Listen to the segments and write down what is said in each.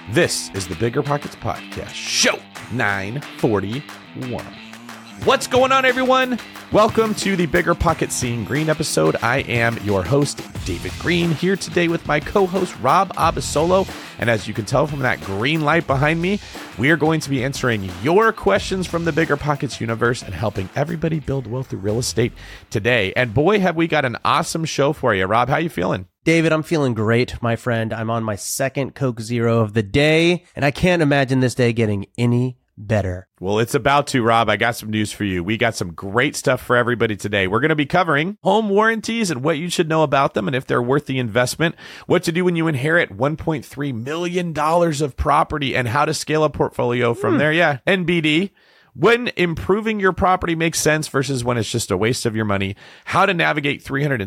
This is the Bigger Pockets Podcast, show 941. What's going on, everyone? Welcome to the Bigger Pockets Seeing Green episode. I am your host, David Green, here today with my co-host, Rob Abasolo. And as you can tell from that green light behind me, we are going to be answering your questions from the Bigger Pockets universe and helping everybody build wealth through real estate today. And boy, have we got an awesome show for you. Rob, how you feeling? David, I'm feeling great, my friend. I'm on my second Coke Zero of the day, and I can't imagine this day getting any better. Well, it's about to, Rob. I got some news for you. We got some great stuff for everybody today. We're going to be covering home warranties and what you should know about them and if they're worth the investment, what to do when you inherit $1.3 million of property and how to scale a portfolio from there. Yeah, NBD. When improving your property makes sense versus when it's just a waste of your money, how to navigate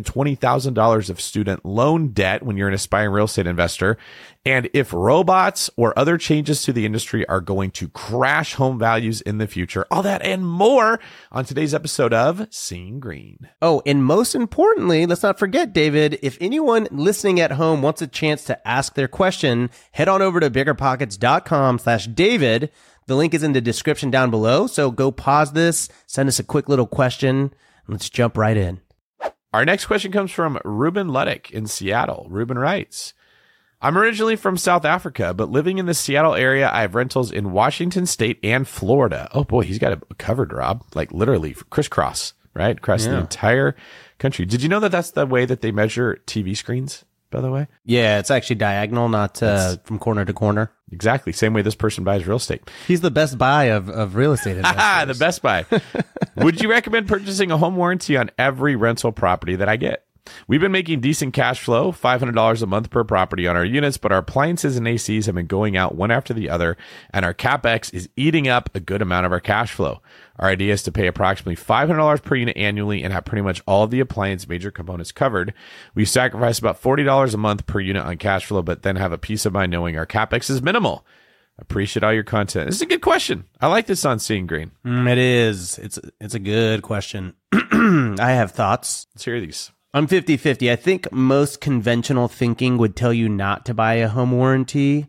$320,000 of student loan debt when you're an aspiring real estate investor, and if robots or other changes to the industry are going to crash home values in the future. All that and more on today's episode of Seeing Green. Oh, and most importantly, let's not forget, David, if anyone listening at home wants a chance to ask their question, head on over to biggerpockets.com/David. The link is in the description down below, so go pause this, send us a quick little question, and let's jump right in. Our next question comes from Ruben Luddick in Seattle. Ruben writes, I'm originally from South Africa, but living in the Seattle area, I have rentals in Washington State and Florida. Oh boy, he's got it covered, Rob, like literally crisscross, right? Across the entire country. Did you know that that's the way that they measure TV screens, by the way? Yeah, it's actually diagonal, not from corner to corner. Exactly. Same way this person buys real estate. He's the best buy of real estate investors. The best buy. Would you recommend purchasing a home warranty on every rental property that I get? We've been making decent cash flow, $500 a month per property on our units, but our appliances and ACs have been going out one after the other, and our CapEx is eating up a good amount of our cash flow. Our idea is to pay approximately $500 per unit annually and have pretty much all of the appliance major components covered. We sacrifice about $40 a month per unit on cash flow, but then have a peace of mind knowing our CapEx is minimal. Appreciate all your content. This is a good question. I like this on Seeing Green. It is. It's a good question. I have thoughts. Let's hear these. I'm 50-50. I think most conventional thinking would tell you not to buy a home warranty.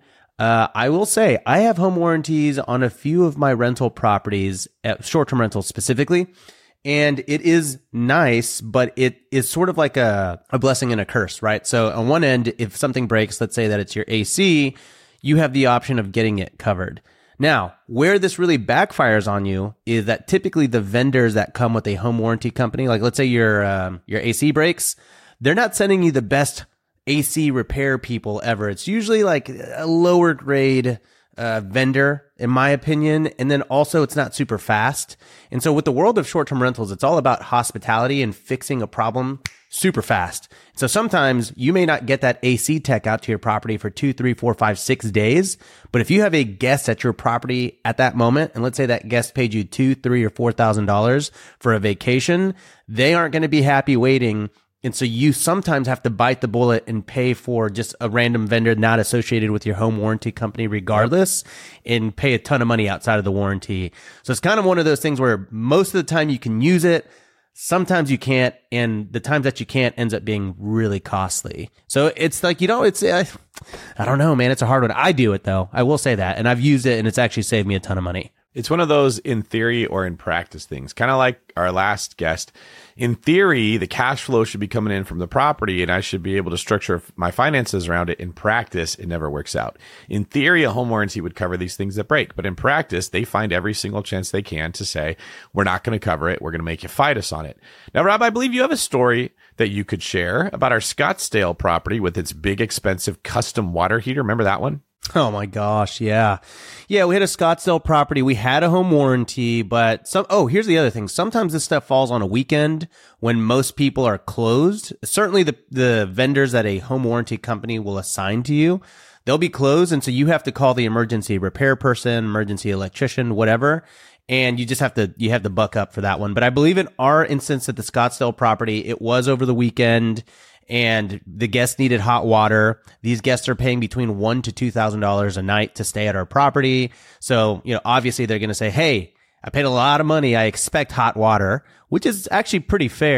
I will say I have home warranties on a few of my rental properties, short-term rentals specifically, and it is nice, but it is sort of like a blessing and a curse, right? So on one end, if something breaks, let's say that it's your AC, you have the option of getting it covered. Now, where this really backfires on you is that typically the vendors that come with a home warranty company, like let's say your AC breaks, they're not sending you the best AC repair people ever. It's usually like a lower grade vendor, in my opinion. And then also it's not super fast. And so with the world of short-term rentals, it's all about hospitality and fixing a problem super fast. So sometimes you may not get that AC tech out to your property for 2, 3, 4, 5, 6 days. But if you have a guest at your property at that moment, and let's say that guest paid you $2,000, $3,000, or $4,000 for a vacation, they aren't going to be happy waiting. And so you sometimes have to bite the bullet and pay for just a random vendor not associated with your home warranty company regardless, and pay a ton of money outside of the warranty. So it's kind of one of those things where most of the time you can use it, sometimes you can't, and the times that you can't ends up being really costly. So it's like, it's, I don't know, man, it's a hard one. I do it though. I will say that. And I've used it and it's actually saved me a ton of money. It's one of those in theory or in practice things, kind of like our last guest. In theory, the cash flow should be coming in from the property and I should be able to structure my finances around it. In practice, it never works out. In theory, a home warranty would cover these things that break, but in practice, they find every single chance they can to say, we're not going to cover it. We're going to make you fight us on it. Now, Rob, I believe you have a story that you could share about our Scottsdale property with its big, expensive custom water heater. Remember that one? Oh my gosh, yeah. Yeah, we had a Scottsdale property. We had a home warranty, but here's the other thing. Sometimes this stuff falls on a weekend when most people are closed. Certainly the vendors that a home warranty company will assign to you, they'll be closed, and so you have to call the emergency repair person, emergency electrician, whatever, and you have to buck up for that one. But I believe in our instance at the Scottsdale property, it was over the weekend, and the guests needed hot water. These guests are paying between $1,000 to $2,000 a night to stay at our property. So, obviously they're going to say, hey, I paid a lot of money. I expect hot water, which is actually pretty fair.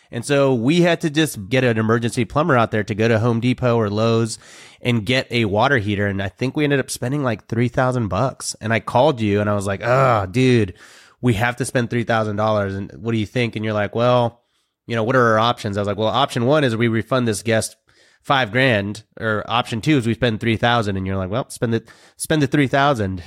And so we had to just get an emergency plumber out there to go to Home Depot or Lowe's and get a water heater. And I think we ended up spending like $3,000. And I called you and I was like, oh, dude, we have to spend $3,000. And what do you think? And you're like, well, what are our options? I was like, well, option one is we refund this guest $5,000, or option two is we spend $3,000. And you're like, well, spend the $3,000.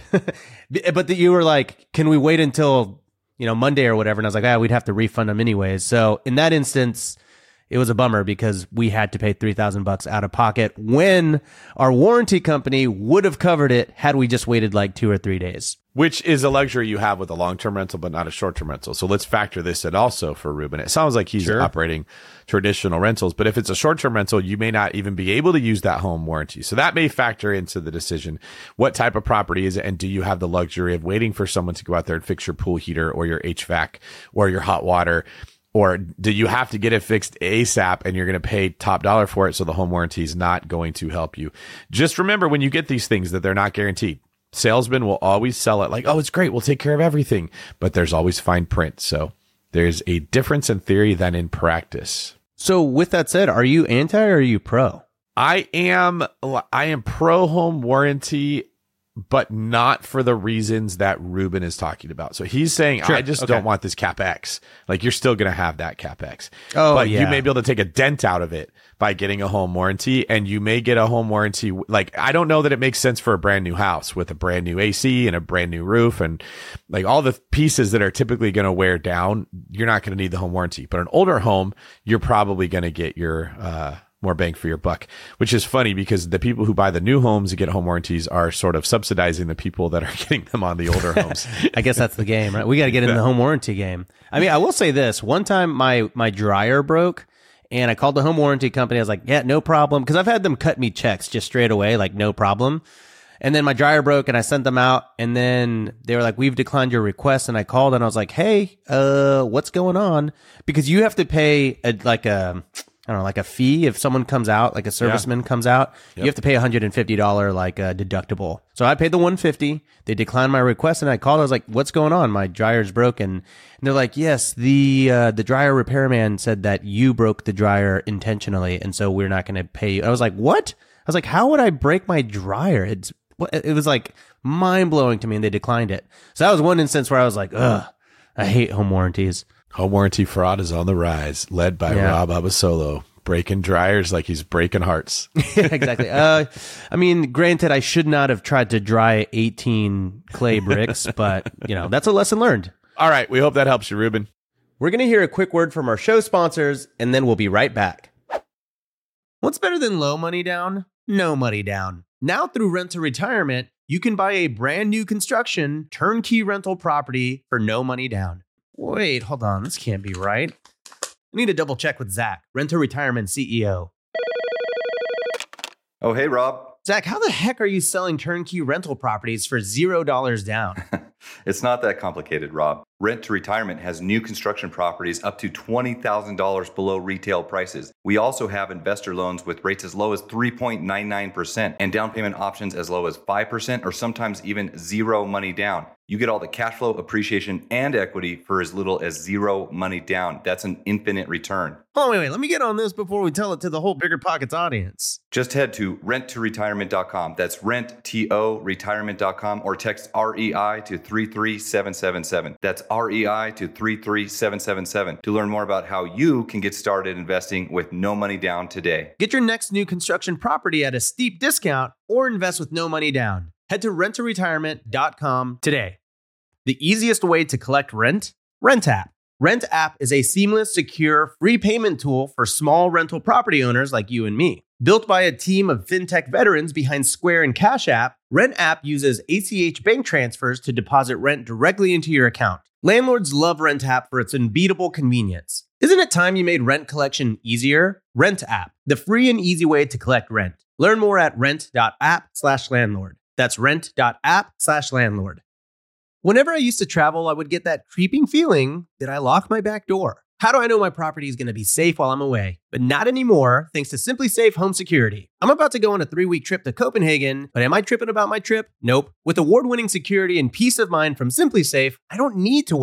But you were like, can we wait until Monday or whatever? And I was like, we'd have to refund them anyways. So in that instance, it was a bummer because we had to pay $3,000 out of pocket when our warranty company would have covered it had we just waited like 2 or 3 days. Which is a luxury you have with a long-term rental, but not a short-term rental. So let's factor this in also for Ruben. It sounds like he's operating traditional rentals, but if it's a short-term rental, you may not even be able to use that home warranty. So that may factor into the decision. What type of property is it? And do you have the luxury of waiting for someone to go out there and fix your pool heater or your HVAC or your hot water? Or do you have to get it fixed ASAP and you're going to pay top dollar for it? So the home warranty is not going to help you. Just remember when you get these things that they're not guaranteed. Salesmen will always sell it like, oh, it's great, we'll take care of everything. But there's always fine print. So there's a difference in theory than in practice. So with that said, are you anti or are you pro? I am pro home warranty, but not for the reasons that Ruben is talking about. So he's saying, I just don't want this CapEx. Like, you're still going to have that CapEx. Oh, but yeah. You may be able to take a dent out of it by getting a home warranty, and you may get a home warranty. Like, I don't know that it makes sense for a brand new house with a brand new AC and a brand new roof and like all the pieces that are typically going to wear down. You're not going to need the home warranty, but an older home, you're probably going to get your, more bang for your buck, which is funny because the people who buy the new homes and get home warranties are sort of subsidizing the people that are getting them on the older homes. I guess that's the game, right? We got to get in the home warranty game. I mean, I will say this. One time my dryer broke and I called the home warranty company. I was like, yeah, no problem. Cause I've had them cut me checks just straight away, like no problem. And then my dryer broke and I sent them out and then they were like, we've declined your request. And I called and I was like, hey, what's going on? Because you have to pay like a fee if someone comes out, like a serviceman comes out. Yep. You have to pay $150 like a deductible. So I paid the $150. They declined my request, and I called. I was like, "What's going on? My dryer's broken." And they're like, "Yes, the dryer repairman said that you broke the dryer intentionally, and so we're not going to pay you." I was like, "What?" I was like, "How would I break my dryer?" It was like mind blowing to me, and they declined it. So that was one instance where I was like, "Ugh, I hate home warranties." Home warranty fraud is on the rise, led by Rob Abasolo, breaking dryers like he's breaking hearts. Yeah, exactly. I mean, granted, I should not have tried to dry 18 clay bricks, but, that's a lesson learned. All right. We hope that helps you, Ruben. We're going to hear a quick word from our show sponsors, and then we'll be right back. What's better than low money down? No money down. Now through Rent to Retirement, you can buy a brand new construction turnkey rental property for no money down. Wait, hold on. This can't be right. I need to double check with Zach, Rent to Retirement CEO. Oh, hey, Rob. Zach, how the heck are you selling turnkey rental properties for $0 down? It's not that complicated, Rob. Rent to Retirement has new construction properties up to $20,000 below retail prices. We also have investor loans with rates as low as 3.99% and down payment options as low as 5% or sometimes even zero money down. You get all the cash flow, appreciation, and equity for as little as zero money down. That's an infinite return. Oh, wait. Let me get on this before we tell it to the whole Bigger Pockets audience. Just head to renttoretirement.com. That's renttoretirement.com or text REI to 33777. That's REI to 33777 to learn more about how you can get started investing with no money down today. Get your next new construction property at a steep discount or invest with no money down. Head to renttoretirement.com today. The easiest way to collect rent? RentApp. RentApp is a seamless, secure, free payment tool for small rental property owners like you and me. Built by a team of fintech veterans behind Square and Cash App, RentApp uses ACH bank transfers to deposit rent directly into your account. Landlords love RentApp for its unbeatable convenience. Isn't it time you made rent collection easier? RentApp, the free and easy way to collect rent. Learn more at rent.app/landlord. That's rent.app/landlord. Whenever I used to travel, I would get that creeping feeling that I locked my back door. How do I know my property is going to be safe while I'm away? But not anymore, thanks to Simply Safe Home Security. I'm about to go on a 3-week trip to Copenhagen, but am I tripping about my trip? Nope. With award-winning security and peace of mind from Simply Safe, I don't need to worry.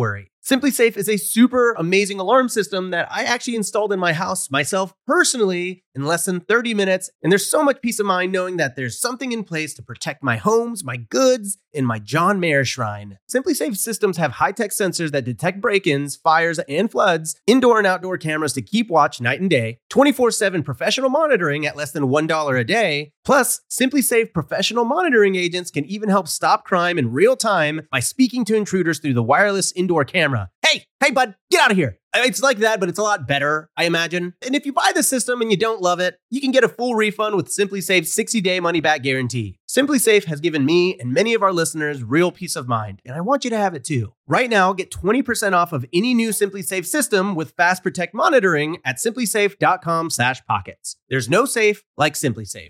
SimpliSafe is a super amazing alarm system that I actually installed in my house myself personally in less than 30 minutes. And there's so much peace of mind knowing that there's something in place to protect my homes, my goods, and my John Mayer shrine. SimpliSafe systems have high-tech sensors that detect break-ins, fires, and floods, indoor and outdoor cameras to keep watch night and day, 24/7 professional monitoring at less than $1 a day. Plus, SimpliSafe professional monitoring agents can even help stop crime in real time by speaking to intruders through the wireless indoor camera. Hey, bud, get out of here. It's like that, but it's a lot better, I imagine. And if you buy the system and you don't love it, you can get a full refund with SimpliSafe's 60-day money-back guarantee. SimpliSafe has given me and many of our listeners real peace of mind, and I want you to have it too. Right now, get 20% off of any new SimpliSafe system with Fast Protect monitoring at simplisafe.com/pockets. There's no safe like SimpliSafe.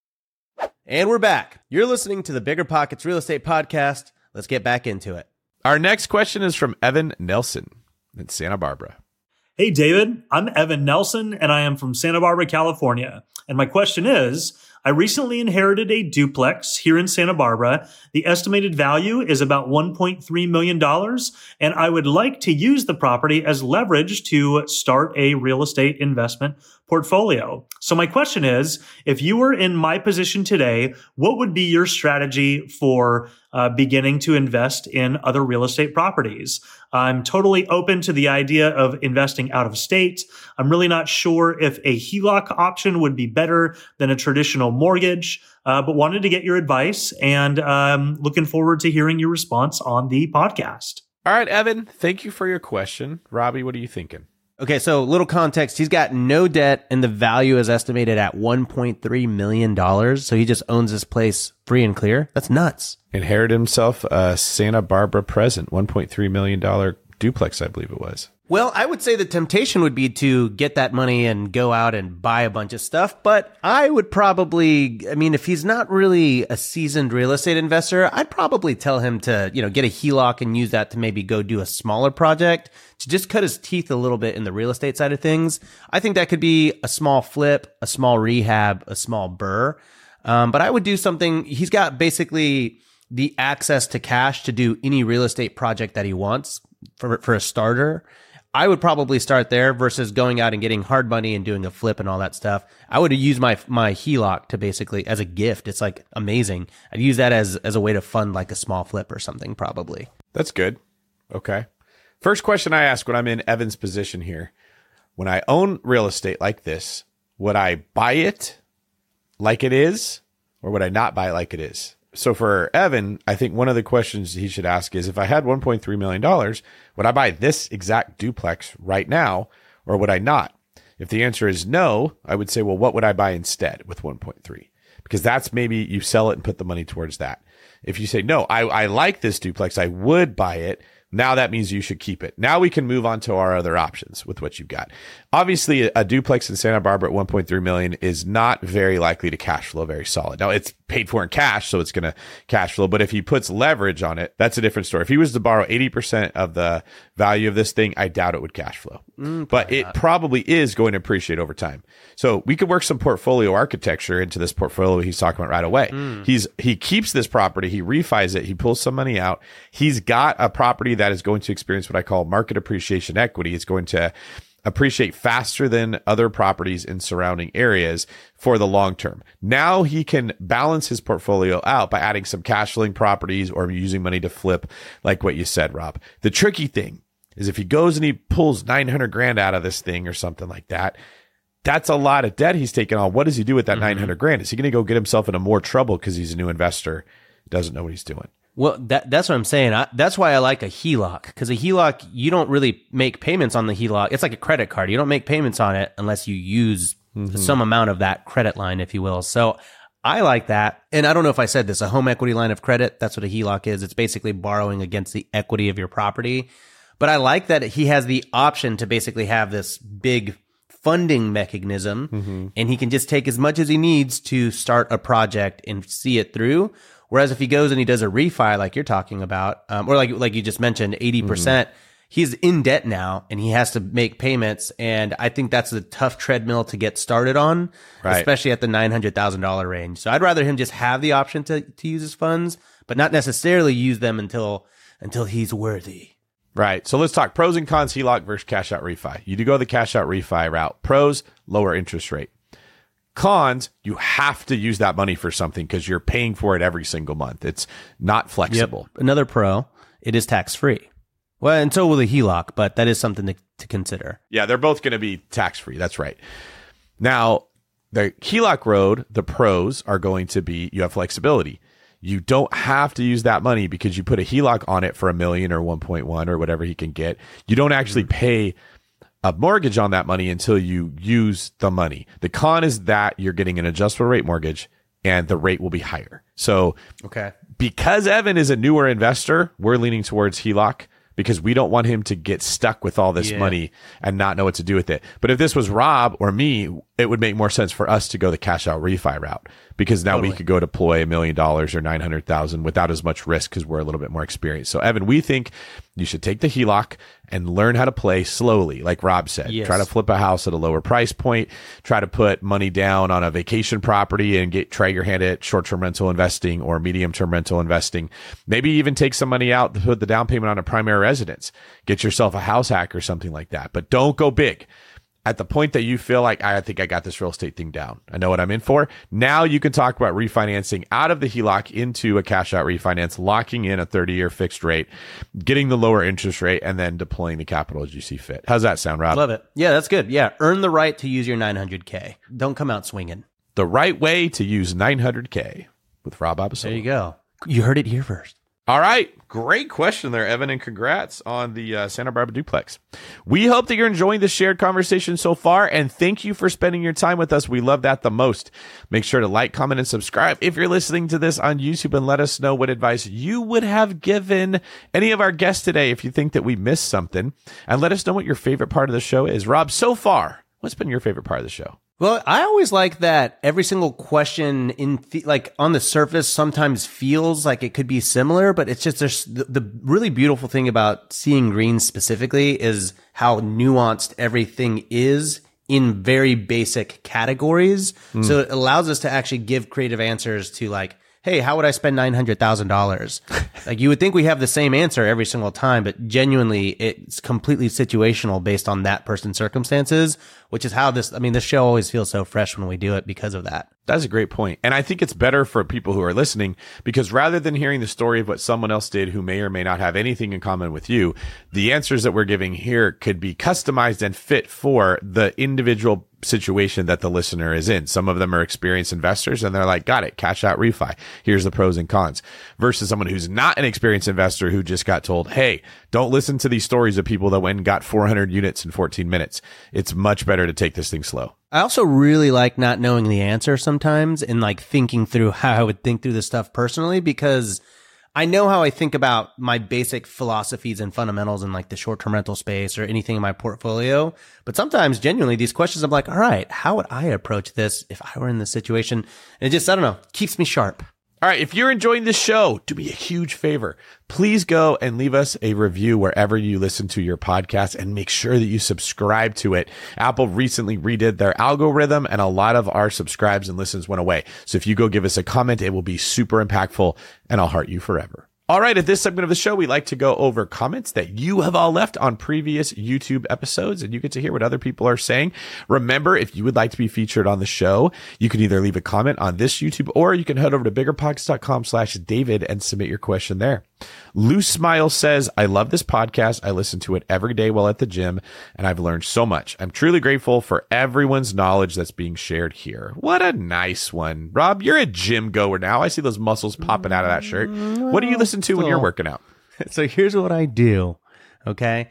And we're back. You're listening to the Bigger Pockets Real Estate Podcast. Let's get back into it. Our next question is from Evan Nelson in Santa Barbara. Hey, David. I'm Evan Nelson, and I am from Santa Barbara, California. And my question is, I recently inherited a duplex here in Santa Barbara. The estimated value is about $1.3 million, and I would like to use the property as leverage to start a real estate investment portfolio. So my question is, if you were in my position today, what would be your strategy for beginning to invest in other real estate properties? I'm totally open to the idea of investing out of state. I'm really not sure if a HELOC option would be better than a traditional mortgage, but wanted to get your advice and looking forward to hearing your response on the podcast. All right, Evan, thank you for your question. Robbie, what are you thinking? Okay, so little context. He's got no debt and the value is estimated at $1.3 million. So he just owns this place free and clear. That's nuts. Inherited himself a Santa Barbara present, $1.3 million duplex, I believe it was. Well, I would say the temptation would be to get that money and go out and buy a bunch of stuff. But I would probably, if he's not really a seasoned real estate investor, I'd probably tell him to, get a HELOC and use that to maybe go do a smaller project to just cut his teeth a little bit in the real estate side of things. I think that could be a small flip, a small rehab, a small burr. But I would do something. He's got basically the access to cash to do any real estate project that he wants for a starter. I would probably start there versus going out and getting hard money and doing a flip and all that stuff. I would use my HELOC to basically as a gift. It's like amazing. I'd use that as a way to fund like a small flip or something probably. That's good. Okay. First question I ask when I'm in Evan's position here. When I own real estate like this, would I buy it like it is or would I not buy it like it is? So for Evan, I think one of the questions he should ask is, if I had $1.3 million, would I buy this exact duplex right now or would I not? If the answer is no, I would say, well, what would I buy instead with 1.3? Because that's maybe you sell it and put the money towards that. If you say, no, I like this duplex, I would buy it. Now that means you should keep it. Now we can move on to our other options with what you've got. Obviously, a duplex in Santa Barbara at $1.3 million is not very likely to cash flow very solid. Now it's paid for in cash, so it's going to cash flow. But if he puts leverage on it, that's a different story. If he was to borrow 80% of the value of this thing, I doubt it would cash flow. But it probably is going to appreciate over time. So we could work some portfolio architecture into this portfolio he's talking about right away. He keeps this property, he refis it, he pulls some money out. He's got a property that is going to experience what I call market appreciation equity. It's going to appreciate faster than other properties in surrounding areas for the long term. Now he can balance his portfolio out by adding some cash flowing properties or using money to flip, like what you said, Rob. The tricky thing is if he goes and he pulls 900 grand out of this thing or something like that, that's a lot of debt he's taken on. What does he do with that 900 grand? Is he going to go get himself into more trouble because he's a new investor, doesn't know what he's doing? Well, that's what I'm saying. That's why I like a HELOC, because a HELOC, you don't really make payments on the HELOC. It's like a credit card. You don't make payments on it unless you use some amount of that credit line, if you will. So I like that. And I don't know if I said this, a home equity line of credit. That's what a HELOC is. It's basically borrowing against the equity of your property. But I like that he has the option to basically have this big funding mechanism, and he can just take as much as he needs to start a project and see it through. Whereas if he goes and he does a refi like you're talking about, or like you just mentioned, 80%, he's in debt now and he has to make payments. And I think that's a tough treadmill to get started on, especially at the $900,000 range. So I'd rather him just have the option to use his funds, but not necessarily use them until he's worthy. Right. So let's talk pros and cons HELOC versus cash out refi. You do go the cash out refi route. Pros, lower interest rate. Cons, you have to use that money for something because you're paying for it every single month. It's not flexible. Yep. Another pro, it is tax free. Well, and so will the HELOC, but that is something to consider. Yeah, they're both going to be tax free. That's right. Now, the HELOC road, the pros are going to be you have flexibility. You don't have to use that money because you put a HELOC on it for $1 million or 1.1 or whatever he can get. You don't actually pay a mortgage on that money until you use the money. The con is that you're getting an adjustable rate mortgage and the rate will be higher. So because Evan is a newer investor, we're leaning towards HELOC because we don't want him to get stuck with all this money and not know what to do with it. But if this was Rob or me, it would make more sense for us to go the cash out refi route because now we could go deploy $1 million or 900,000 without as much risk because we're a little bit more experienced. So Evan, we think you should take the HELOC and learn how to play slowly. Like Rob said, try to flip a house at a lower price point, try to put money down on a vacation property and try your hand at short-term rental investing or medium-term rental investing. Maybe even take some money out to put the down payment on a primary residence. Get yourself a house hack or something like that, but don't go big. At the point that you feel like, I think I got this real estate thing down. I know what I'm in for. Now you can talk about refinancing out of the HELOC into a cash out refinance, locking in a 30-year fixed rate, getting the lower interest rate, and then deploying the capital as you see fit. How's that sound, Rob? Love it. Yeah, that's good. Yeah. Earn the right to use your 900K. Don't come out swinging. The right way to use 900K with Rob Abasolo. There you go. You heard it here first. All right. Great question there, Evan, and congrats on the Santa Barbara duplex. We hope that you're enjoying the shared conversation so far, and thank you for spending your time with us. We love that the most. Make sure to like, comment, and subscribe if you're listening to this on YouTube, and let us know what advice you would have given any of our guests today if you think that we missed something, and let us know what your favorite part of the show is. Rob, so far, what's been your favorite part of the show? Well, I always like that every single question like on the surface sometimes feels like it could be similar, but it's just there's the really beautiful thing about seeing greens specifically is how nuanced everything is in very basic categories. So it allows us to actually give creative answers to like, hey, how would I spend $900,000? Like you would think we have the same answer every single time, but genuinely it's completely situational based on that person's circumstances, which is how this show always feels so fresh when we do it because of that. That's a great point. And I think it's better for people who are listening because rather than hearing the story of what someone else did who may or may not have anything in common with you, the answers that we're giving here could be customized and fit for the individual situation that the listener is in. Some of them are experienced investors and they're like, got it, cash out refi. Here's the pros and cons. Versus someone who's not an experienced investor who just got told, hey, don't listen to these stories of people that went and got 400 units in 14 minutes. It's much better to take this thing slow. I also really like not knowing the answer sometimes and like thinking through how I would think through this stuff personally, because I know how I think about my basic philosophies and fundamentals in like the short-term rental space or anything in my portfolio. But sometimes genuinely these questions, I'm like, all right, how would I approach this if I were in this situation? And it just, I don't know, keeps me sharp. All right, if you're enjoying this show, do me a huge favor. Please go and leave us a review wherever you listen to your podcast and make sure that you subscribe to it. Apple recently redid their algorithm and a lot of our subscribes and listens went away. So if you go give us a comment, it will be super impactful and I'll heart you forever. All right, at this segment of the show, we like to go over comments that you have all left on previous YouTube episodes, and you get to hear what other people are saying. Remember, if you would like to be featured on the show, you can either leave a comment on this YouTube or you can head over to biggerpockets.com/David and submit your question there. Loose Smile says, I love this podcast. I listen to it every day while at the gym, and I've learned so much. I'm truly grateful for everyone's knowledge that's being shared here. What a nice one. Rob, you're a gym goer now. I see those muscles popping out of that shirt. What do you listen to when you're working out? So here's what I do. Okay.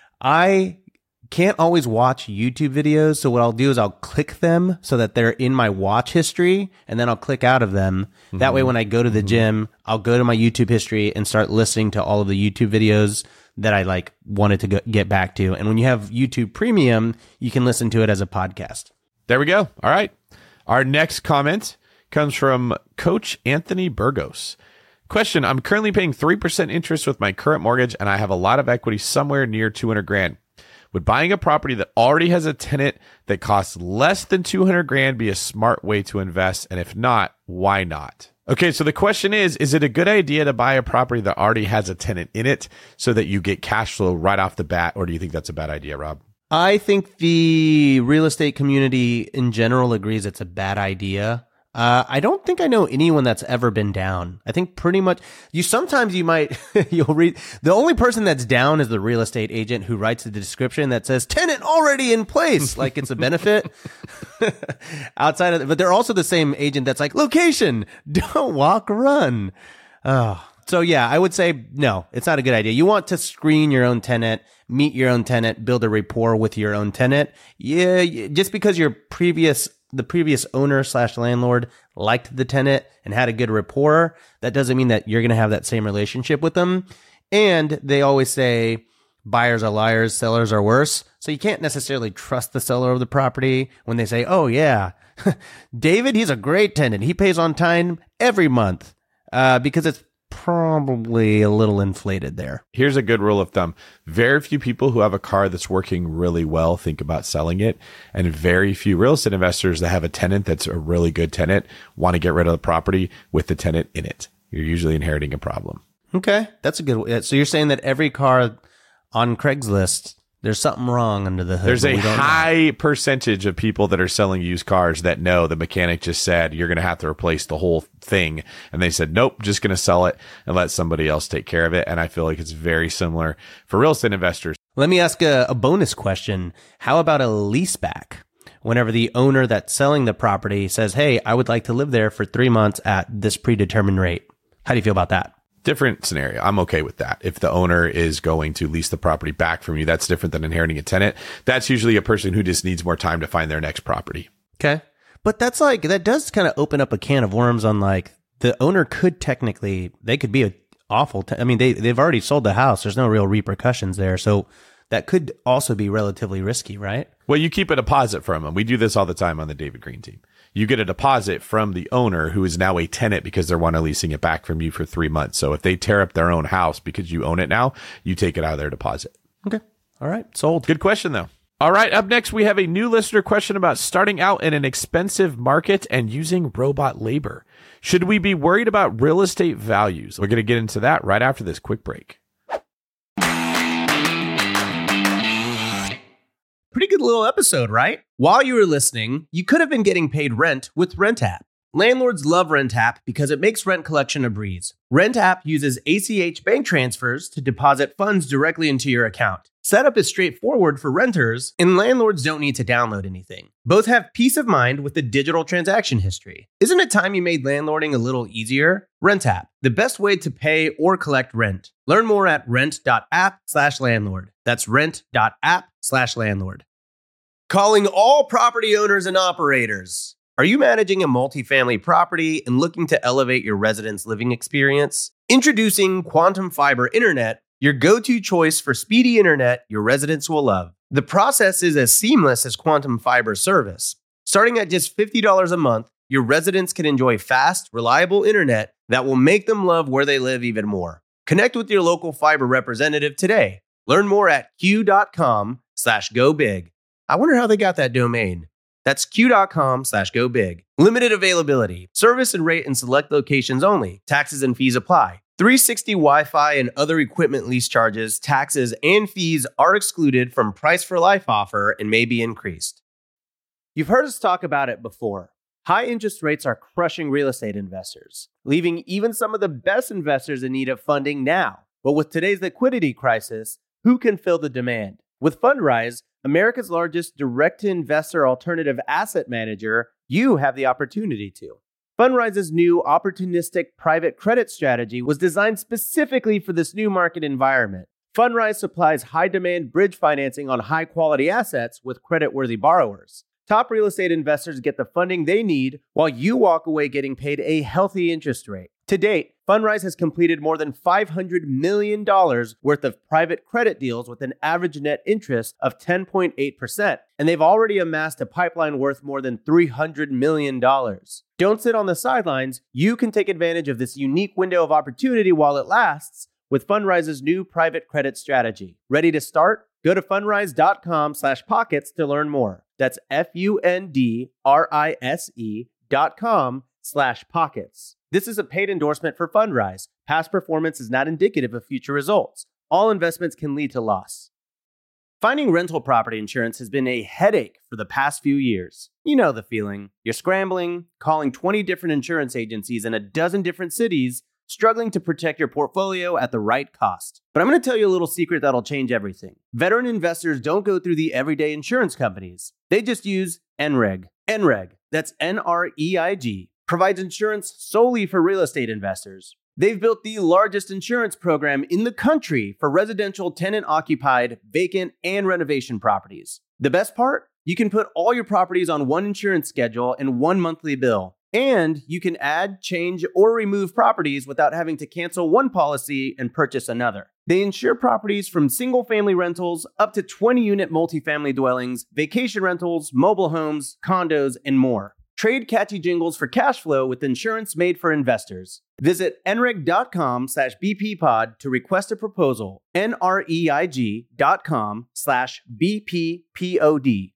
I can't always watch YouTube videos. So what I'll do is I'll click them so that they're in my watch history, and then I'll click out of them. That way, when I go to the gym, I'll go to my YouTube history and start listening to all of the YouTube videos that I like wanted to get back to. And when you have YouTube Premium, you can listen to it as a podcast. There we go. All right. Our next comment comes from Coach Anthony Burgos. Question, I'm currently paying 3% interest with my current mortgage, and I have a lot of equity somewhere near $200,000. Would buying a property that already has a tenant that costs less than $200,000 be a smart way to invest? And if not, why not? Okay, so the question is it a good idea to buy a property that already has a tenant in it so that you get cash flow right off the bat, or do you think that's a bad idea, Rob? I think the real estate community in general agrees it's a bad idea. I don't think I know anyone that's ever been down. I think pretty much sometimes you might, you'll read, the only person that's down is the real estate agent who writes the description that says tenant already in place, like it's a benefit outside of, but they're also the same agent that's like location, don't walk, run. Oh. So yeah, I would say no, it's not a good idea. You want to screen your own tenant, meet your own tenant, build a rapport with your own tenant. Yeah, just because the previous owner / landlord liked the tenant and had a good rapport, that doesn't mean that you're going to have that same relationship with them. And they always say buyers are liars, sellers are worse. So you can't necessarily trust the seller of the property when they say, oh yeah, David, he's a great tenant. He pays on time every month, because it's probably a little inflated there. Here's a good rule of thumb. Very few people who have a car that's working really well think about selling it. And very few real estate investors that have a tenant that's a really good tenant want to get rid of the property with the tenant in it. You're usually inheriting a problem. Okay. That's a good way. So you're saying that every car on Craigslist, there's something wrong under the hood. There's a high percentage of people that are selling used cars that know the mechanic just said, you're going to have to replace the whole thing. And they said, nope, just going to sell it and let somebody else take care of it. And I feel like it's very similar for real estate investors. Let me ask a bonus question. How about a lease back? Whenever the owner that's selling the property says, hey, I would like to live there for 3 months at this predetermined rate. How do you feel about that? Different scenario. I'm okay with that. If the owner is going to lease the property back from you, that's different than inheriting a tenant. That's usually a person who just needs more time to find their next property. Okay. But that's like, that does kind of open up a can of worms on like the owner could technically, they could be an awful, they've already sold the house. There's no real repercussions there. So that could also be relatively risky, right? Well, you keep a deposit from them. We do this all the time on the David Green team. You get a deposit from the owner who is now a tenant because they're want to leasing it back from you for 3 months. So if they tear up their own house because you own it now, you take it out of their deposit. Okay. All right. Sold. Good question, though. All right. Up next, we have a new listener question about starting out in an expensive market and using robot labor. Should we be worried about real estate values? We're going to get into that right after this quick break. Pretty good little episode, right? While you were listening, you could have been getting paid rent with RentApp. Landlords love RentApp because it makes rent collection a breeze. RentApp uses ACH bank transfers to deposit funds directly into your account. Setup is straightforward for renters, and landlords don't need to download anything. Both have peace of mind with the digital transaction history. Isn't it time you made landlording a little easier? RentApp, the best way to pay or collect rent. Learn more at rent.app/landlord. That's rent.app/landlord. Calling all property owners and operators. Are you managing a multifamily property and looking to elevate your residents' living experience? Introducing Quantum Fiber Internet, your go-to choice for speedy internet your residents will love. The process is as seamless as Quantum Fiber service. Starting at just $50 a month, your residents can enjoy fast, reliable internet that will make them love where they live even more. Connect with your local fiber representative today. Learn more at q.com/gobig. I wonder how they got that domain. That's q.com/gobig. Limited availability. Service and rate in select locations only. Taxes and fees apply. 360 Wi-Fi and other equipment lease charges, taxes, and fees are excluded from Price for Life offer and may be increased. You've heard us talk about it before. High interest rates are crushing real estate investors, leaving even some of the best investors in need of funding now. But with today's liquidity crisis, who can fill the demand? With Fundrise, America's largest direct-to-investor alternative asset manager, you have the opportunity to. Fundrise's new opportunistic private credit strategy was designed specifically for this new market environment. Fundrise supplies high-demand bridge financing on high-quality assets with credit-worthy borrowers. Top real estate investors get the funding they need while you walk away getting paid a healthy interest rate. To date, Fundrise has completed more than $500 million worth of private credit deals with an average net interest of 10.8%, and they've already amassed a pipeline worth more than $300 million. Don't sit on the sidelines. You can take advantage of this unique window of opportunity while it lasts with Fundrise's new private credit strategy. Ready to start? Go to fundrise.com/pockets to learn more. That's fundrise.com/ fundrise.com/pockets. This is a paid endorsement for Fundrise. Past performance is not indicative of future results. All investments can lead to loss. Finding rental property insurance has been a headache for the past few years. You know the feeling. You're scrambling, calling 20 different insurance agencies in a dozen different cities, struggling to protect your portfolio at the right cost. But I'm going to tell you a little secret that'll change everything. Veteran investors don't go through the everyday insurance companies. They just use NREG. NREG, that's NREIG, provides insurance solely for real estate investors. They've built the largest insurance program in the country for residential tenant-occupied, vacant, and renovation properties. The best part? You can put all your properties on one insurance schedule and one monthly bill. And you can add, change, or remove properties without having to cancel one policy and purchase another. They insure properties from single-family rentals up to 20-unit multifamily dwellings, vacation rentals, mobile homes, condos, and more. Trade catchy jingles for cash flow with insurance made for investors. Visit nreg.com/bppod to request a proposal. nreg.com/bppod.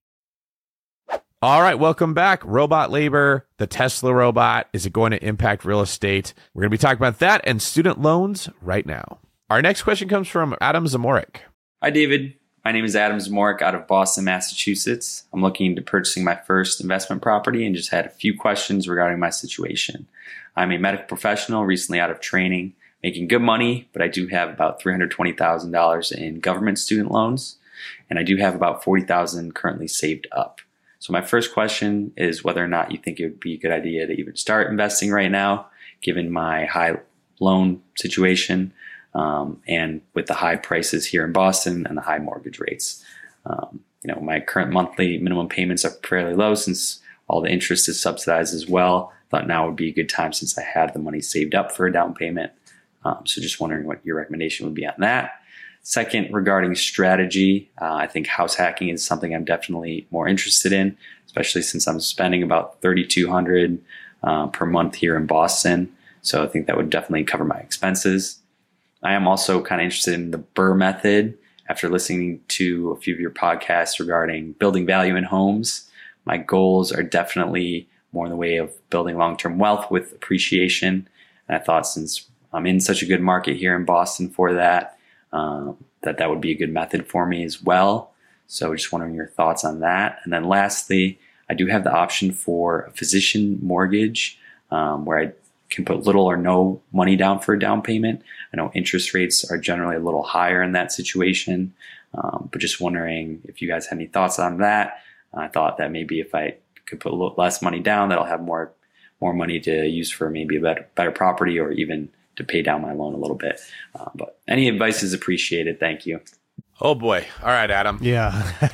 All right, welcome back. Robot labor, the Tesla robot, is it going to impact real estate? We're going to be talking about that and student loans right now. Our next question comes from Adam Zamorik. Hi, David. My name is Adam Zamorik out of Boston, Massachusetts. I'm looking into purchasing my first investment property and just had a few questions regarding my situation. I'm a medical professional recently out of training, making good money, but I do have about $320,000 in government student loans, and I do have about $40,000 currently saved up. So my first question is whether or not you think it would be a good idea to even start investing right now, given my high loan situation and with the high prices here in Boston and the high mortgage rates. My current monthly minimum payments are fairly low since all the interest is subsidized as well. Thought now would be a good time since I had the money saved up for a down payment. So just wondering what your recommendation would be on that. Second, regarding strategy, I think house hacking is something I'm definitely more interested in, especially since I'm spending about $3,200 per month here in Boston. So I think that would definitely cover my expenses. I am also kind of interested in the BRRRR method. After listening to a few of your podcasts regarding building value in homes, my goals are definitely more in the way of building long-term wealth with appreciation. And I thought since I'm in such a good market here in Boston for that, that would be a good method for me as well. So just wondering your thoughts on that. And then lastly, I do have the option for a physician mortgage where I can put little or no money down for a down payment. I know interest rates are generally a little higher in that situation, but just wondering if you guys had any thoughts on that. I thought that maybe if I could put a little less money down, that I'll have more money to use for maybe a better property or even to pay down my loan a little bit. But any advice is appreciated. Thank you. Oh boy. All right, Adam. Yeah.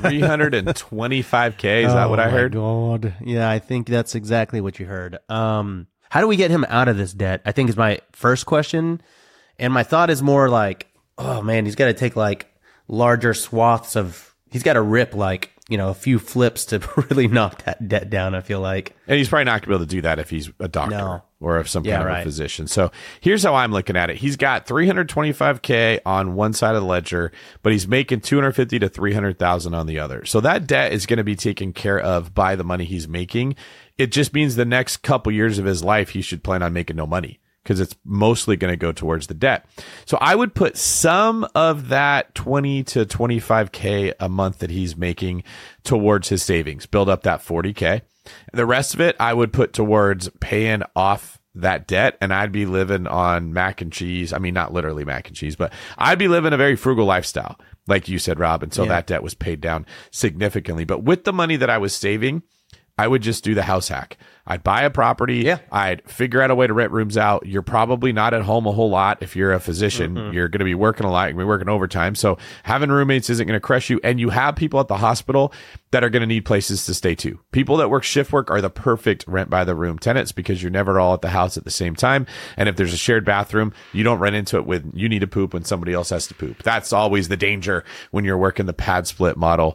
$325K. Is that what I heard? God. Yeah, I think that's exactly what you heard. How do we get him out of this debt? I think is my first question. And my thought is more like, oh man, he's got to take like larger swaths he's got to rip like, a few flips to really knock that debt down, I feel like. And he's probably not going to be able to do that if he's a doctor or if some kind of a physician. So here's how I'm looking at it. He's got $325K on one side of the ledger, but he's making $250,000 to $300,000 on the other. So that debt is going to be taken care of by the money he's making. It just means the next couple years of his life, he should plan on making no money, because it's mostly going to go towards the debt. So I would put some of that 20 to 25K a month that he's making towards his savings, build up that 40K. The rest of it, I would put towards paying off that debt, and I'd be living on mac and cheese. I mean, not literally mac and cheese, but I'd be living a very frugal lifestyle, like you said, Rob, until that debt was paid down significantly. But with the money that I was saving, I would just do the house hack. I'd buy a property. Yeah. I'd figure out a way to rent rooms out. You're probably not at home a whole lot. If you're a physician, you're going to be working a lot. You're going to be working overtime. So having roommates isn't going to crush you. And you have people at the hospital that are going to need places to stay too. People that work shift work are the perfect rent by the room tenants because you're never all at the house at the same time. And if there's a shared bathroom, you don't run into it with you need to poop when somebody else has to poop. That's always the danger when you're working the pad split model.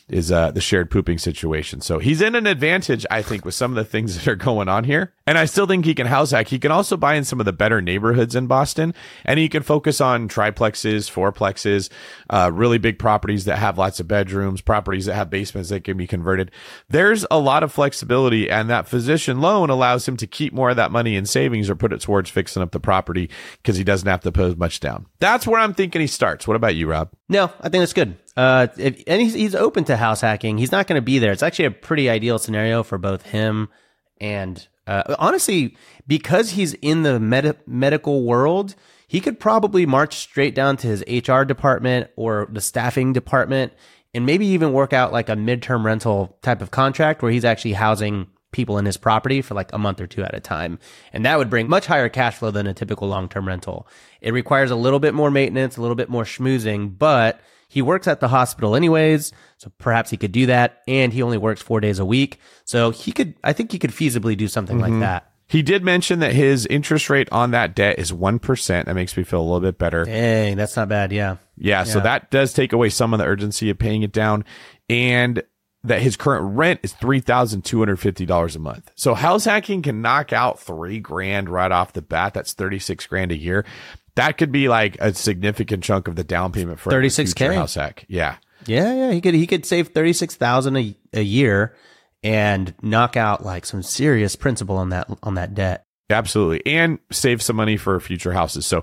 is the shared pooping situation. So he's in an advantage, I think, with some of the things that are going on here. And I still think he can house hack. He can also buy in some of the better neighborhoods in Boston, and he can focus on triplexes, fourplexes, really big properties that have lots of bedrooms, properties that have basements that can be converted. There's a lot of flexibility, and that physician loan allows him to keep more of that money in savings or put it towards fixing up the property because he doesn't have to put much down. That's where I'm thinking he starts. What about you, Rob? No, I think that's good. And he's open to house hacking. He's not going to be there. It's actually a pretty ideal scenario for both him and, honestly, because he's in the medical world, he could probably march straight down to his HR department or the staffing department and maybe even work out like a midterm rental type of contract where he's actually housing people in his property for like a month or two at a time. And that would bring much higher cash flow than a typical long-term rental. It requires a little bit more maintenance, a little bit more schmoozing, but he works at the hospital anyways, so perhaps he could do that. And he only works 4 days a week. So I think he could feasibly do something like that. He did mention that his interest rate on that debt is 1%. That makes me feel a little bit better. Dang, that's not bad. Yeah. So that does take away some of the urgency of paying it down. And that his current rent is $3,250 a month. So house hacking can knock out $3,000 right off the bat. That's $36,000 a year. That could be like a significant chunk of the down payment for $36,000 house hack. Yeah. He could save $36,000 a year and knock out like some serious principal on that debt. Absolutely. And save some money for future houses. So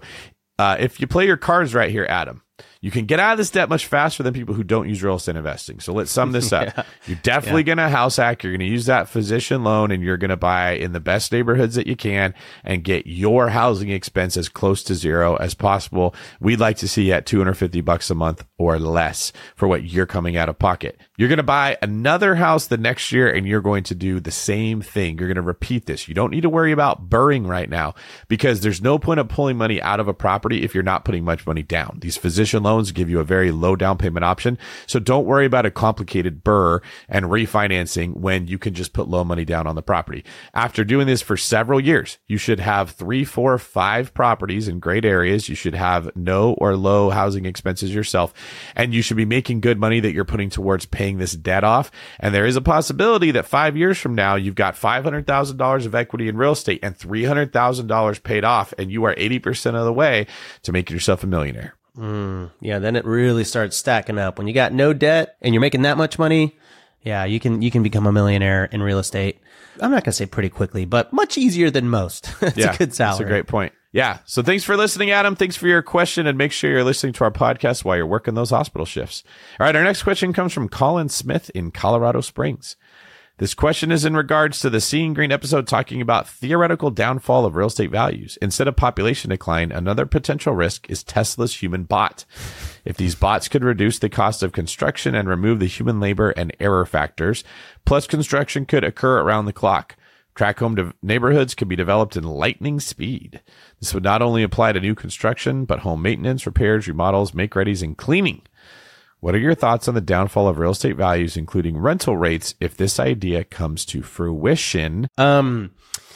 if you play your cards right here, Adam, you can get out of this debt much faster than people who don't use real estate investing. So let's sum this up. You're definitely going to house hack. You're going to use that physician loan, and you're going to buy in the best neighborhoods that you can and get your housing expense as close to zero as possible. We'd like to see you at $250 a month or less for what you're coming out of pocket. You're going to buy another house the next year, and you're going to do the same thing. You're going to repeat this. You don't need to worry about burring right now because there's no point of pulling money out of a property if you're not putting much money down. These physician loans give you a very low down payment option. So don't worry about a complicated burr and refinancing when you can just put low money down on the property. After doing this for several years, you should have 3, 4, 5 properties in great areas. You should have no or low housing expenses yourself, and you should be making good money that you're putting towards paying this debt off. And there is a possibility that 5 years from now, you've got $500,000 of equity in real estate and $300,000 paid off, and you are 80% of the way to making yourself a millionaire. Yeah, then it really starts stacking up. When you got no debt and you're making that much money, yeah, you can become a millionaire in real estate. I'm not going to say pretty quickly, but much easier than most. It's a good salary. That's a great point. Yeah. So thanks for listening, Adam. Thanks for your question, and make sure you're listening to our podcast while you're working those hospital shifts. All right. Our next question comes from Colin Smith in Colorado Springs. This question is in regards to the Seeing Green episode talking about theoretical downfall of real estate values. Instead of population decline, another potential risk is Tesla's human bot. If these bots could reduce the cost of construction and remove the human labor and error factors, plus construction could occur around the clock. Track home neighborhoods could be developed in lightning speed. This would not only apply to new construction, but home maintenance, repairs, remodels, make-readies, and cleaning. What are your thoughts on the downfall of real estate values, including rental rates, if this idea comes to fruition? Okay,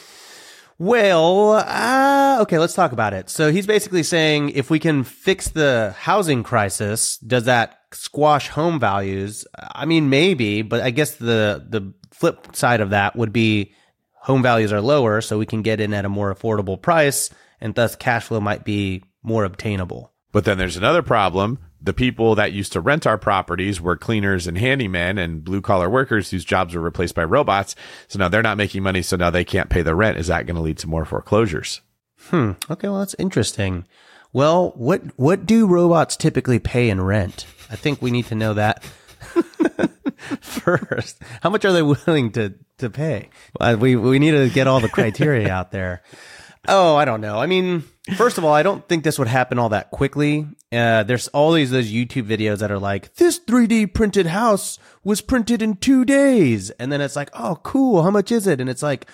let's talk about it. So he's basically saying if we can fix the housing crisis, does that squash home values? I mean, maybe, but I guess the flip side of that would be home values are lower, so we can get in at a more affordable price, and thus cash flow might be more obtainable. But then there's another problem. The people that used to rent our properties were cleaners and handymen and blue collar workers whose jobs were replaced by robots. So now they're not making money. So now they can't pay the rent. Is that going to lead to more foreclosures? Okay. Well, that's interesting. Well, what do robots typically pay in rent? I think we need to know that first. How much are they willing to pay? We need to get all the criteria out there. Oh, I don't know. I mean, first of all, I don't think this would happen all that quickly. There's all those YouTube videos that are like, this 3D printed house was printed in 2 days. And then it's like, oh, cool. How much is it? And it's like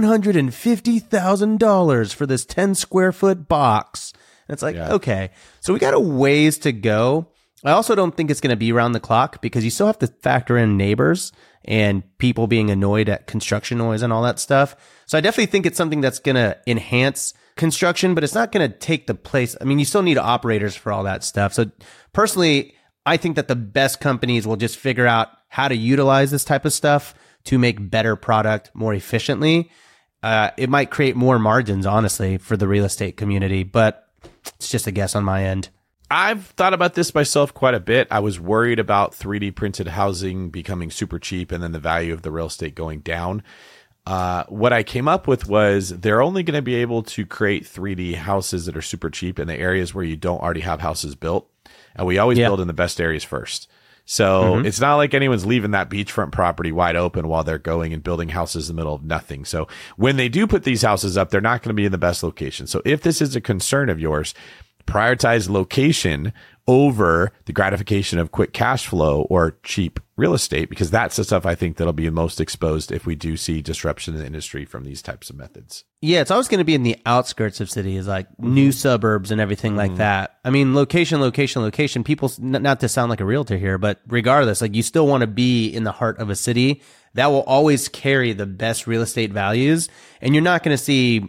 $150,000 for this 10 square foot box. And it's like, okay, so we got a ways to go. I also don't think it's going to be around the clock because you still have to factor in neighbors and people being annoyed at construction noise and all that stuff. So I definitely think it's something that's going to enhance construction, but it's not going to take the place. I mean, you still need operators for all that stuff. So personally, I think that the best companies will just figure out how to utilize this type of stuff to make better product more efficiently. It might create more margins, honestly, for the real estate community, but it's just a guess on my end. I've thought about this myself quite a bit. I was worried about 3D printed housing becoming super cheap and then the value of the real estate going down. What I came up with was they're only going to be able to create 3D houses that are super cheap in the areas where you don't already have houses built. And we always build in the best areas first. So it's not like anyone's leaving that beachfront property wide open while they're going and building houses in the middle of nothing. So when they do put these houses up, they're not going to be in the best location. So if this is a concern of yours, prioritize location over the gratification of quick cash flow or cheap real estate, because that's the stuff I think that'll be most exposed if we do see disruption in the industry from these types of methods. Yeah, it's always going to be in the outskirts of cities, like new suburbs and everything like that. I mean, location. People, not to sound like a realtor here, but regardless, like you still want to be in the heart of a city. That will always carry the best real estate values. And you're not going to see,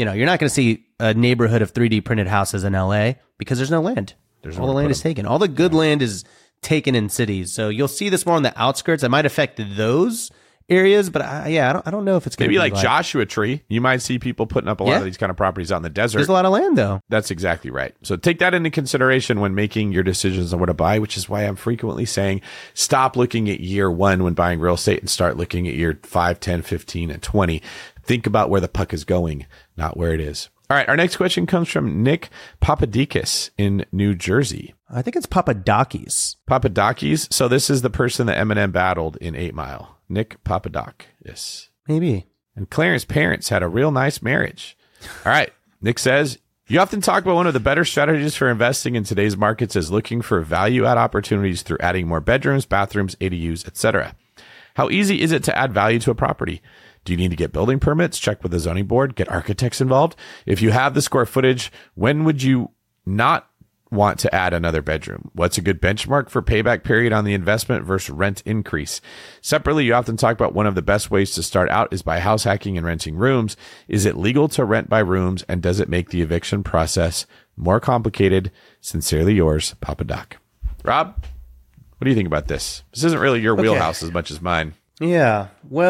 a neighborhood of 3D printed houses in LA because there's no land. All the land is taken. All the good land is taken in cities. So you'll see this more on the outskirts. It might affect those areas, but I don't know if it's going to be like Joshua Tree. You might see people putting up a lot of these kind of properties out in the desert. There's a lot of land though. That's exactly right. So take that into consideration when making your decisions on where to buy, which is why I'm frequently saying stop looking at year 1 when buying real estate and start looking at year 5, 10, 15, and 20. Think about where the puck is going, not where it is. All right, our next question comes from Nick Papadakis in New Jersey. I think it's Papadakis. Papadakis? So this is the person that Eminem battled in 8 Mile. Nick Papadakis. Maybe. And Clarence's parents had a real nice marriage. All right, Nick says, you often talk about one of the better strategies for investing in today's markets is looking for value-add opportunities through adding more bedrooms, bathrooms, ADUs, etc. How easy is it to add value to a property? Do you need to get building permits, check with the zoning board, get architects involved? If you have the square footage, when would you not want to add another bedroom? What's a good benchmark for payback period on the investment versus rent increase? Separately, you often talk about one of the best ways to start out is by house hacking and renting rooms. Is it legal to rent by rooms, and does it make the eviction process more complicated? Sincerely yours, Papa Doc. Rob, what do you think about this? This isn't really your wheelhouse as much as mine. Yeah.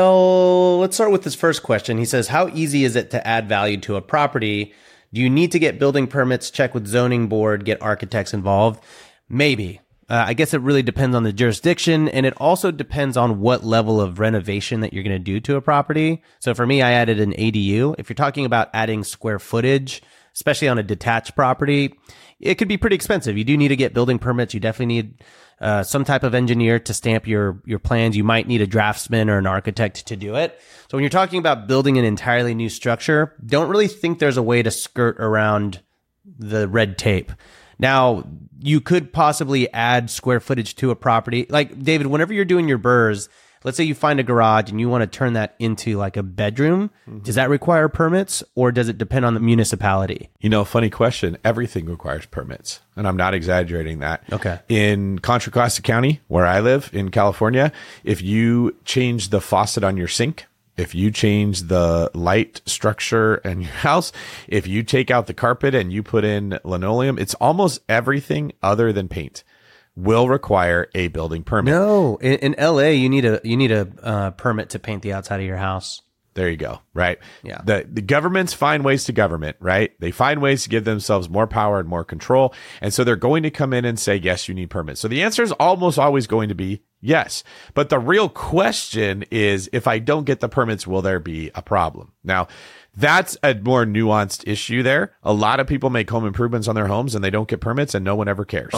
Well, let's start with this first question. He says, how easy is it to add value to a property? Do you need to get building permits, check with zoning board, get architects involved? Maybe. I guess it really depends on the jurisdiction, and it also depends on what level of renovation that you're going to do to a property. So for me, I added an ADU. If you're talking about adding square footage, especially on a detached property, it could be pretty expensive. You do need to get building permits. You definitely need some type of engineer to stamp your plans. You might need a draftsman or an architect to do it. So when you're talking about building an entirely new structure, don't really think there's a way to skirt around the red tape. Now, you could possibly add square footage to a property. Like, David, whenever you're doing your BRRRRs, let's say you find a garage and you want to turn that into like a bedroom. Does that require permits, or does it depend on the municipality? You know, funny question. Everything requires permits, and I'm not exaggerating that. Okay. In Contra Costa County, where I live in California, if you change the faucet on your sink, if you change the light structure in your house, if you take out the carpet and you put in linoleum, it's almost everything other than paint will require a building permit. No, in LA, you need a permit to paint the outside of your house. There you go. Right. Yeah. The governments find ways to government, right? They find ways to give themselves more power and more control. And so they're going to come in and say, yes, you need permits. So the answer is almost always going to be yes. But the real question is, if I don't get the permits, will there be a problem? Now, that's a more nuanced issue there. A lot of people make home improvements on their homes and they don't get permits, and no one ever cares.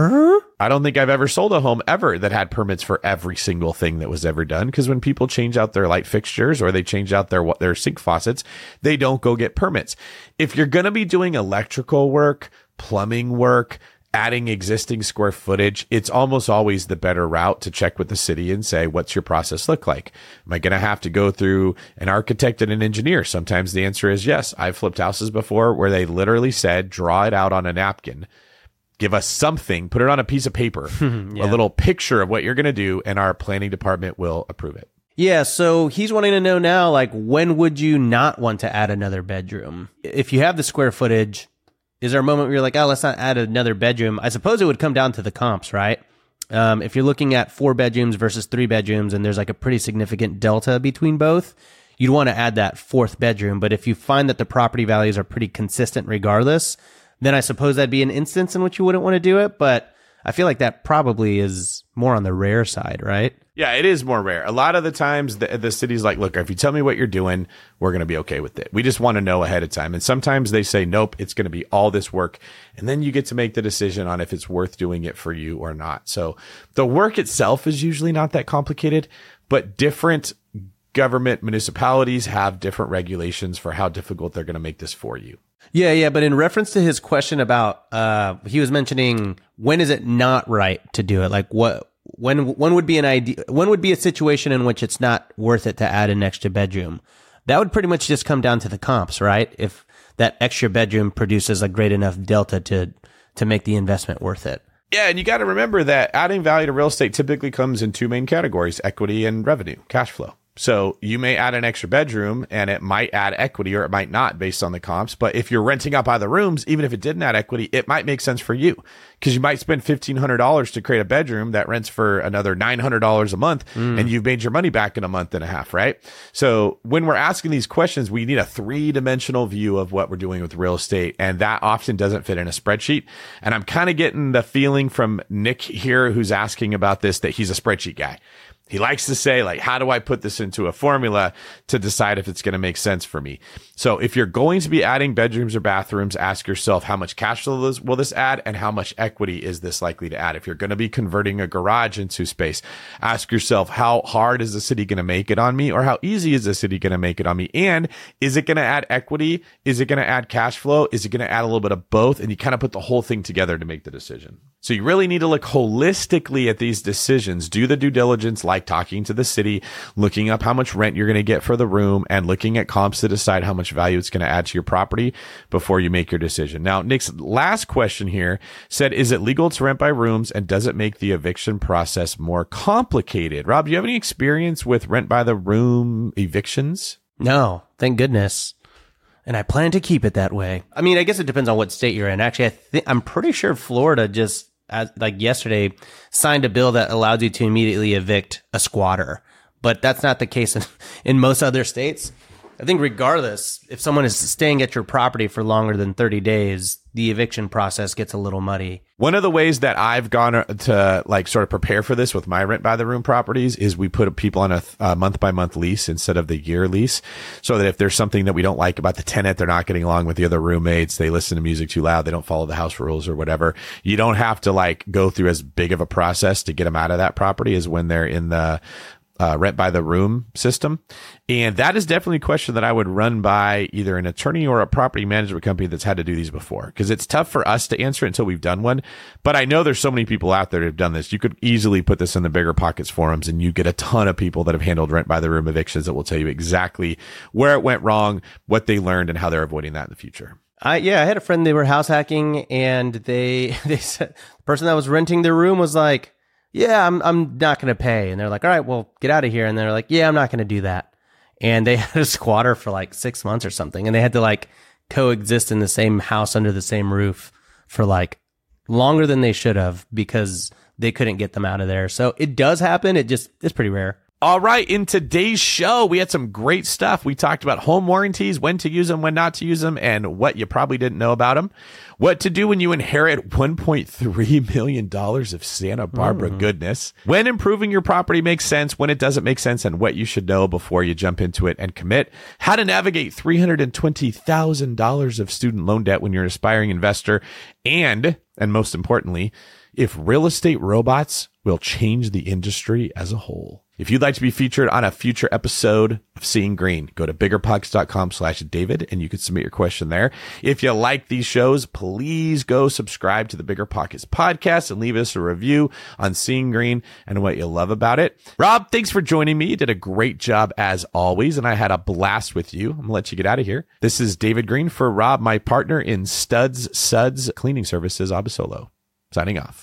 I don't think I've ever sold a home ever that had permits for every single thing that was ever done, because when people change out their light fixtures or they change out their sink faucets, they don't go get permits. If you're going to be doing electrical work, plumbing work, adding existing square footage, it's almost always the better route to check with the city and say, what's your process look like? Am I going to have to go through an architect and an engineer? Sometimes the answer is yes. I've flipped houses before where they literally said, draw it out on a napkin. Give us something, put it on a piece of paper, a little picture of what you're going to do, and our planning department will approve it. Yeah, so he's wanting to know now, like, when would you not want to add another bedroom? If you have the square footage, is there a moment where you're like, oh, let's not add another bedroom? I suppose it would come down to the comps, right? If you're looking at 4 bedrooms versus 3 bedrooms and there's like a pretty significant delta between both, you'd want to add that 4th bedroom. But if you find that the property values are pretty consistent regardless, then I suppose that'd be an instance in which you wouldn't want to do it. But I feel like that probably is more on the rare side, right? Yeah, it is more rare. A lot of the times the city's like, look, if you tell me what you're doing, we're going to be okay with it. We just want to know ahead of time. And sometimes they say, nope, it's going to be all this work. And then you get to make the decision on if it's worth doing it for you or not. So the work itself is usually not that complicated, but different government municipalities have different regulations for how difficult they're going to make this for you. Yeah. But in reference to his question about, he was mentioning, when is it not right to do it? Like when would be an idea? When would be a situation in which it's not worth it to add an extra bedroom? That would pretty much just come down to the comps, right? If that extra bedroom produces a great enough delta to make the investment worth it. Yeah, and you got to remember that adding value to real estate typically comes in 2 main categories: equity and revenue, cash flow. So you may add an extra bedroom and it might add equity or it might not based on the comps. But if you're renting out by the rooms, even if it didn't add equity, it might make sense for you because you might spend $1,500 to create a bedroom that rents for another $900 a month and you've made your money back in a month and a half, right? So when we're asking these questions, we need a 3-dimensional view of what we're doing with real estate. And that often doesn't fit in a spreadsheet. And I'm kind of getting the feeling from Nick here, who's asking about this, that he's a spreadsheet guy. He likes to say, like, how do I put this into a formula to decide if it's going to make sense for me? So if you're going to be adding bedrooms or bathrooms, ask yourself, how much cash flow will this add and how much equity is this likely to add? If you're going to be converting a garage into space, ask yourself, how hard is the city going to make it on me, or how easy is the city going to make it on me? And is it going to add equity? Is it going to add cash flow? Is it going to add a little bit of both? And you kind of put the whole thing together to make the decision. So you really need to look holistically at these decisions, do the due diligence, like talking to the city, looking up how much rent you're going to get for the room, and looking at comps to decide how much value it's going to add to your property before you make your decision. Now, Nick's last question here said, is it legal to rent by rooms, and does it make the eviction process more complicated? Rob, do you have any experience with rent by the room evictions? No, thank goodness. And I plan to keep it that way. I mean, I guess it depends on what state you're in. Actually, I'm pretty sure Florida just, like yesterday, signed a bill that allows you to immediately evict a squatter. But that's not the case in most other states. I think regardless, if someone is staying at your property for longer than 30 days, the eviction process gets a little muddy. One of the ways that I've gone to like sort of prepare for this with my rent by the room properties is we put people on a month by month lease instead of the year lease, so that if there's something that we don't like about the tenant, they're not getting along with the other roommates, they listen to music too loud, they don't follow the house rules or whatever, you don't have to like go through as big of a process to get them out of that property as when they're in the rent by the room system. And that is definitely a question that I would run by either an attorney or a property management company that's had to do these before, because it's tough for us to answer it until we've done one. But I know there's so many people out there that have done this. You could easily put this in the Bigger Pockets forums and you get a ton of people that have handled rent by the room evictions that will tell you exactly where it went wrong, what they learned, and how they're avoiding that in the future. I had a friend, they were house hacking, and they said the person that was renting their room was like, yeah, I'm not going to pay. And they're like, all right, well, get out of here. And they're like, yeah, I'm not going to do that. And they had a squatter for like 6 months or something. And they had to like coexist in the same house under the same roof for like longer than they should have because they couldn't get them out of there. So it does happen. It's pretty rare. All right. In today's show, we had some great stuff. We talked about home warranties, when to use them, when not to use them, and what you probably didn't know about them. What to do when you inherit $1.3 million of Santa Barbara goodness. When improving your property makes sense, when it doesn't make sense, and what you should know before you jump into it and commit. How to navigate $320,000 of student loan debt when you're an aspiring investor. And most importantly, if real estate robots will change the industry as a whole. If you'd like to be featured on a future episode of Seeing Green, go to biggerpockets.com/David and you can submit your question there. If you like these shows, please go subscribe to the Bigger Pockets podcast and leave us a review on Seeing Green and what you love about it. Rob, thanks for joining me. You did a great job as always, and I had a blast with you. I'm going to let you get out of here. This is David Green for Rob, my partner in Studs Suds Cleaning Services, Abasolo. Signing off.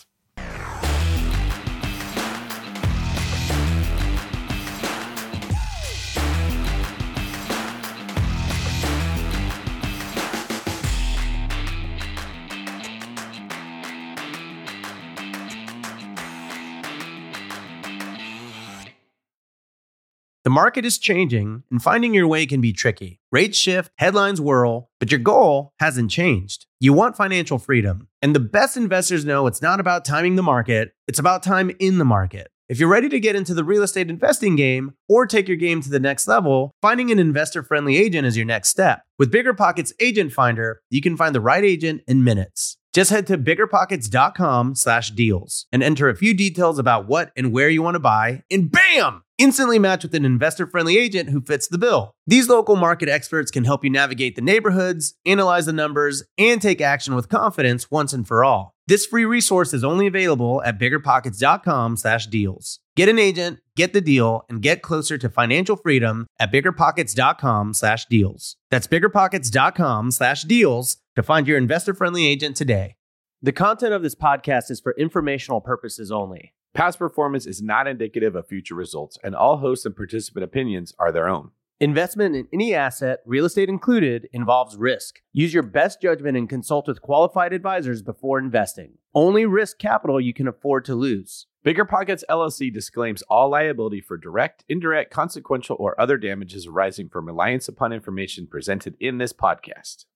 The market is changing, and finding your way can be tricky. Rates shift, headlines whirl, but your goal hasn't changed. You want financial freedom. And the best investors know it's not about timing the market, it's about time in the market. If you're ready to get into the real estate investing game or take your game to the next level, finding an investor-friendly agent is your next step. With BiggerPockets Agent Finder, you can find the right agent in minutes. Just head to biggerpockets.com/deals and enter a few details about what and where you want to buy, and bam! Instantly match with an investor-friendly agent who fits the bill. These local market experts can help you navigate the neighborhoods, analyze the numbers, and take action with confidence once and for all. This free resource is only available at biggerpockets.com/deals. Get an agent, get the deal, and get closer to financial freedom at biggerpockets.com/deals. That's biggerpockets.com/deals to find your investor-friendly agent today. The content of this podcast is for informational purposes only. Past performance is not indicative of future results, and all host and participant opinions are their own. Investment in any asset, real estate included, involves risk. Use your best judgment and consult with qualified advisors before investing. Only risk capital you can afford to lose. BiggerPockets LLC disclaims all liability for direct, indirect, consequential, or other damages arising from reliance upon information presented in this podcast.